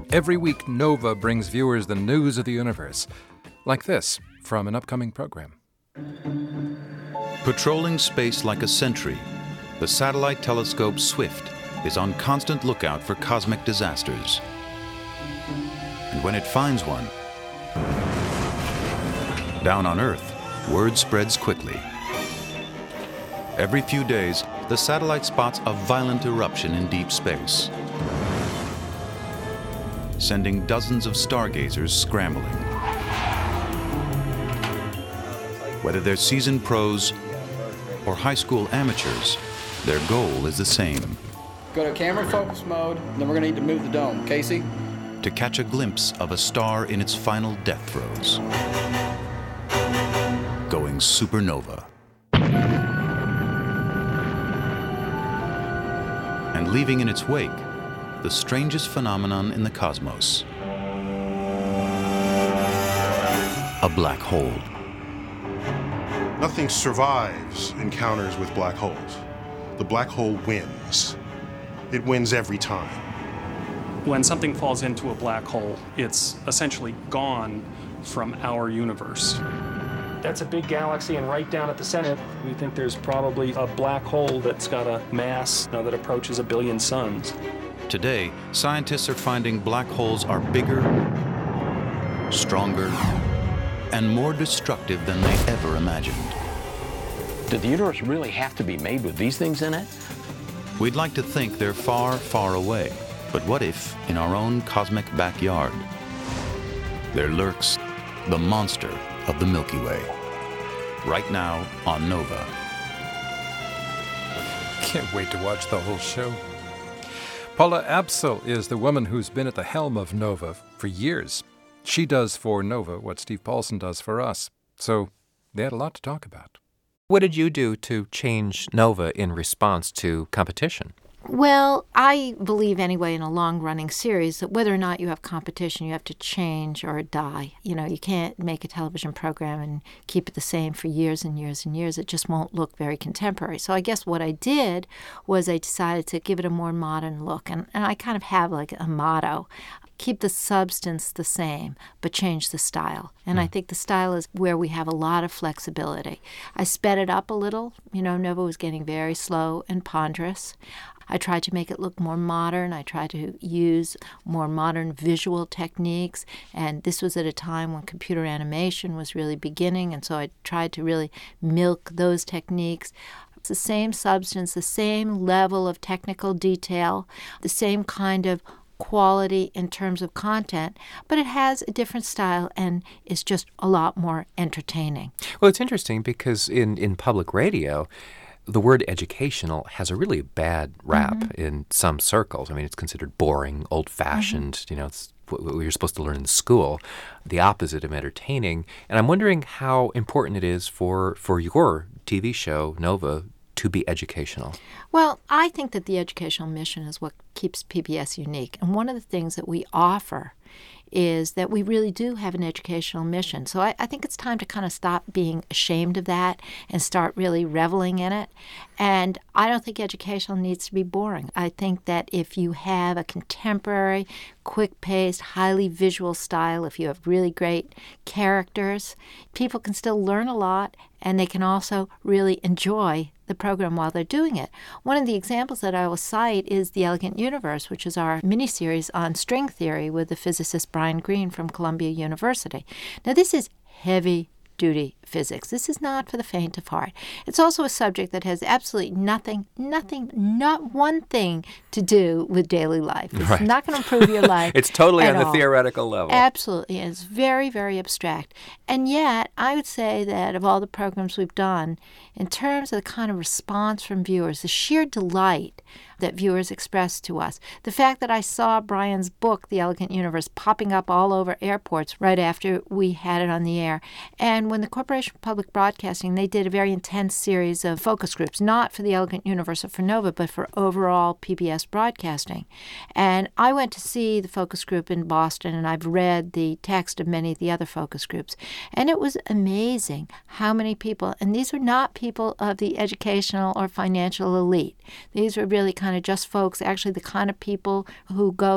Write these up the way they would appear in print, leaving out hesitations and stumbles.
Every week, Nova brings viewers the news of the universe, like this from an upcoming program. Patrolling space like a sentry, the satellite telescope SWIFT is on constant lookout for cosmic disasters. And when it finds one, down on Earth, word spreads quickly. Every few days, the satellite spots a violent eruption in deep space, sending dozens of stargazers scrambling. Whether they're seasoned pros or high school amateurs, their goal is the same. Go to camera focus mode, then we're going to need to move the dome. Casey? To catch a glimpse of a star in its final death throes. Going supernova. And leaving in its wake the strangest phenomenon in the cosmos. A black hole. Nothing survives encounters with black holes. The black hole wins. It wins every time. When something falls into a black hole, it's essentially gone from our universe. That's a big galaxy, and right down at the center, we think there's probably a black hole that's got a mass that approaches 1 billion suns. Today, scientists are finding black holes are bigger, stronger, and more destructive than they ever imagined. Did the universe really have to be made with these things in it? We'd like to think they're far, far away. But what if, in our own cosmic backyard, there lurks the monster of the Milky Way? Right now on Nova. Can't wait to watch the whole show. Paula Absel is the woman who's been at the helm of Nova for years. She does for Nova what Steve Paulson does for us. So they had a lot to talk about. What did you do to change Nova in response to competition? Well, I believe anyway in a long-running series that whether or not you have competition, you have to change or die. You can't make a television program and keep it the same for years and years and years. It just won't look very contemporary. So I guess what I did was I decided to give it a more modern look. And I kind of have like a motto. Keep the substance the same, but change the style. And I think the style is where we have a lot of flexibility. I sped it up a little. Nova was getting very slow and ponderous. I tried to make it look more modern. I tried to use more modern visual techniques. And this was at a time when computer animation was really beginning. And so I tried to really milk those techniques. It's the same substance, the same level of technical detail, the same kind of quality in terms of content, but it has a different style and is just a lot more entertaining. Well, it's interesting because in public radio, the word educational has a really bad rap in some circles. I mean, it's considered boring, old-fashioned, it's what you're supposed to learn in school, the opposite of entertaining. And I'm wondering how important it is for your TV show, Nova, to be educational. Well, I think that the educational mission is what keeps PBS unique. And one of the things that we offer is that we really do have an educational mission. So I think it's time to kind of stop being ashamed of that and start really reveling in it. And I don't think educational needs to be boring. I think that if you have a contemporary, quick-paced, highly visual style, if you have really great characters, people can still learn a lot, and they can also really enjoy the program while they're doing it. One of the examples that I will cite is The Elegant Universe, which is our miniseries on string theory with the physicist Brian Greene from Columbia University. Now, this is heavy-duty physics. This is not for the faint of heart. It's also a subject that has absolutely nothing, not one thing to do with daily life. It's not going to improve your life. It's totally on the all. theoretical level. Absolutely. It's very, very abstract. And yet, I would say that of all the programs we've done, in terms of the kind of response from viewers, the sheer delight that viewers express to us, the fact that I saw Brian's book, The Elegant Universe, popping up all over airports right after we had it on the air. And when the Corporation for Public Broadcasting, they did a very intense series of focus groups, not for The Elegant Universe or for Nova, but for overall PBS broadcasting. And I went to see the focus group in Boston, and I've read the text of many of the other focus groups. And it was amazing how many people, and these were not people of the educational or financial elite. These were really kind of just folks, actually the kind of people who go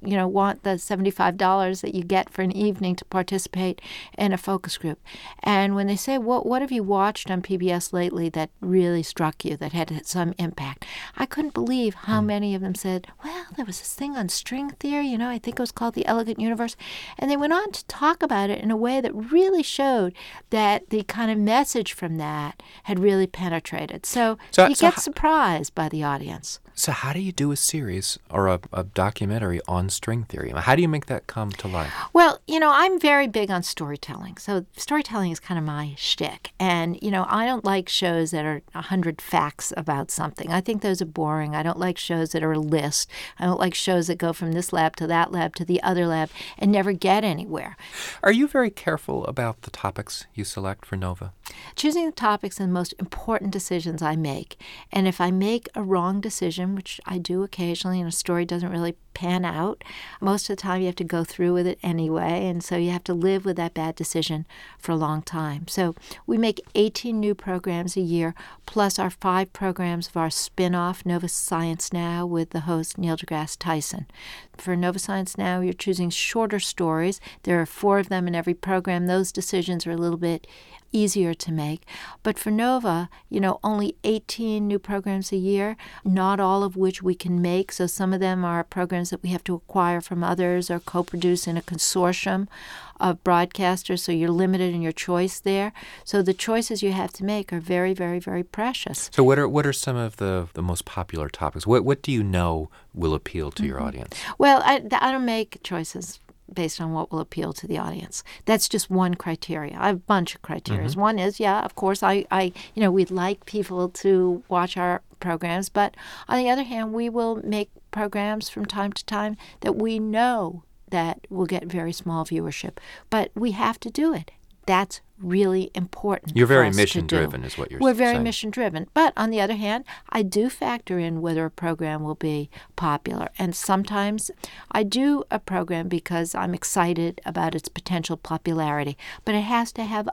want the $75 that you get for an evening to participate in a focus group. And when they say, what have you watched on PBS lately that really struck you, that had some impact? I couldn't believe how many of them said, well, there was this thing on string theory, I think it was called The Elegant Universe. And they went on to talk about it in a way that really showed that the kind of message from that had really penetrated. So you get surprised by the audience. So how do you do a series or a documentary on string theory? How do you make that come to life? Well, I'm very big on storytelling. So storytelling is kind of my shtick. And, I don't like shows that are 100 facts about something. I think those are boring. I don't like shows that are a list. I don't like shows that go from this lab to that lab to the other lab and never get anywhere. Are you very careful about the topics you select for NOVA? Choosing the topics are the most important decisions I make. And if I make a wrong decision, which I do occasionally, and a story doesn't really pan out, most of the time you have to go through with it anyway, and so you have to live with that bad decision for a long time. So we make 18 new programs a year, plus our 5 programs of our spin-off Nova Science Now with the host Neil deGrasse Tyson. For Nova Science Now, you're choosing shorter stories. There are 4 of them in every program. Those decisions are a little bit easier to make. But for NOVA, only 18 new programs a year, not all of which we can make. So some of them are programs that we have to acquire from others or co-produce in a consortium of broadcasters. So you're limited in your choice there. So the choices you have to make are very, very, very precious. So what are some of the most popular topics? What do you know will appeal to your audience? Well, I don't make choices based on what will appeal to the audience. That's just one criteria. I have a bunch of criteria. One is, of course, we'd like people to watch our programs, but on the other hand, we will make programs from time to time that we know that will get very small viewership, but we have to do it. That's really important. You're very for us mission-driven, to do. Is what you're We're saying. very mission-driven. But on the other hand, I do factor in whether a program will be popular. And sometimes I do a program because I'm excited about its potential popularity. But it has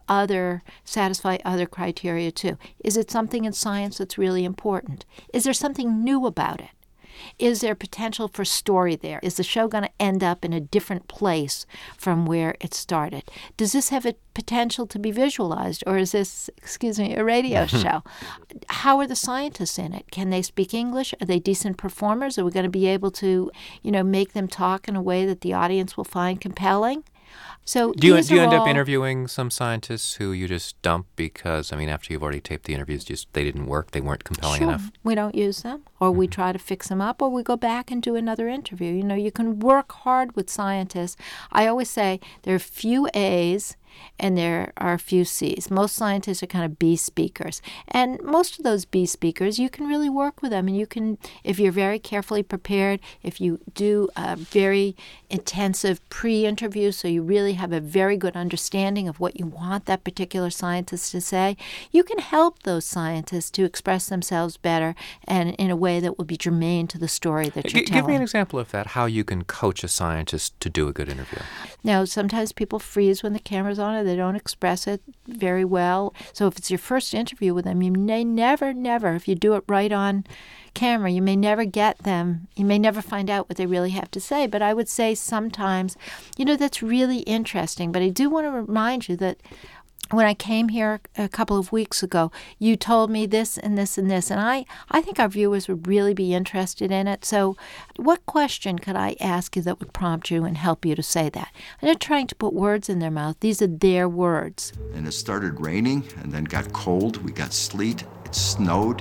to satisfy other criteria too. Is it something in science that's really important? Is there something new about it? Is there potential for story there? Is the show going to end up in a different place from where it started? Does this have a potential to be visualized, or is this, a radio show? How are the scientists in it? Can they speak English? Are they decent performers? Are we going to be able to, make them talk in a way that the audience will find compelling? So do you end up interviewing some scientists who you just dump because, after you've already taped the interviews, they didn't work, they weren't compelling enough? We don't use them, or we try to fix them up, or we go back and do another interview. You can work hard with scientists. I always say there are few A's and there are a few C's. Most scientists are kind of B speakers. And most of those B speakers, you can really work with them. And you can, if you're very carefully prepared, if you do a very intensive pre-interview so you really have a very good understanding of what you want that particular scientist to say, you can help those scientists to express themselves better and in a way that will be germane to the story that you're telling. Give me an example of that, how you can coach a scientist to do a good interview. Now, sometimes people freeze when the camera's on it. They don't express it very well. So if it's your first interview with them, you may never, if you do it right on camera, you may never get them. You may never find out what they really have to say. But I would say sometimes, that's really interesting. But I do want to remind you that when I came here a couple of weeks ago, you told me this and this and this, and I think our viewers would really be interested in it. So what question could I ask you that would prompt you and help you to say that? I'm not trying to put words in their mouth. These are their words. And it started raining and then got cold. We got sleet. It snowed.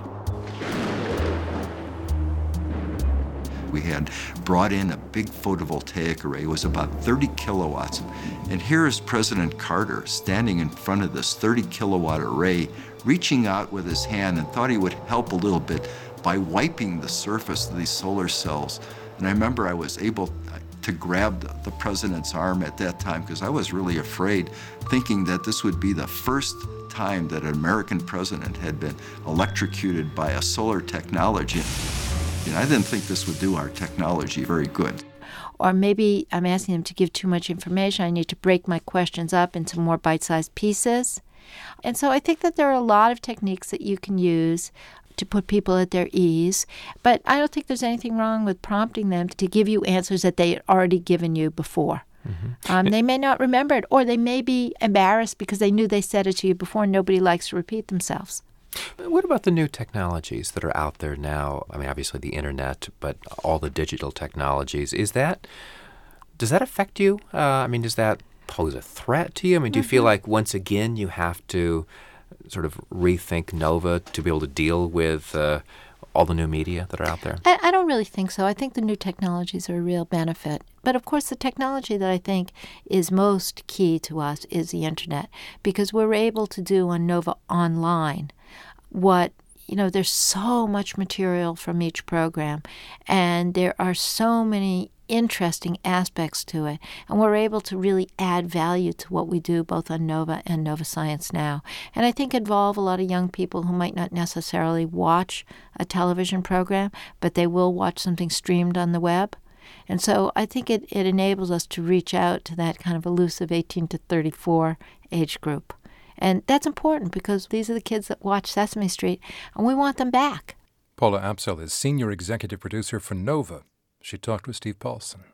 We had brought in a big photovoltaic array. It was about 30 kilowatts. And here is President Carter standing in front of this 30 kilowatt array, reaching out with his hand and thought he would help a little bit by wiping the surface of these solar cells. And I remember I was able to grab the president's arm at that time because I was really afraid, thinking that this would be the first time that an American president had been electrocuted by a solar technology. I didn't think this would do our technology very good. Or maybe I'm asking them to give too much information. I need to break my questions up into more bite-sized pieces. And so I think that there are a lot of techniques that you can use to put people at their ease. But I don't think there's anything wrong with prompting them to give you answers that they had already given you before. They may not remember it, or they may be embarrassed because they knew they said it to you before, and nobody likes to repeat themselves. What about the new technologies that are out there now? I mean, obviously the internet, but all the digital technologies. Does that affect you? I mean, does that pose a threat to you? I mean, do you feel like once again you have to sort of rethink NOVA to be able to deal with all the new media that are out there? I don't really think so. I think the new technologies are a real benefit. But of course, the technology that I think is most key to us is the internet, because we're able to do on NOVA Online what, there's so much material from each program, and there are so many interesting aspects to it, and we're able to really add value to what we do both on NOVA and NOVA Science Now. And I think involve a lot of young people who might not necessarily watch a television program, but they will watch something streamed on the web. And so I think it enables us to reach out to that kind of elusive 18 to 34 age group. And that's important because these are the kids that watch Sesame Street, and we want them back. Paula Apsell is Senior Executive Producer for NOVA. She talked with Steve Paulson.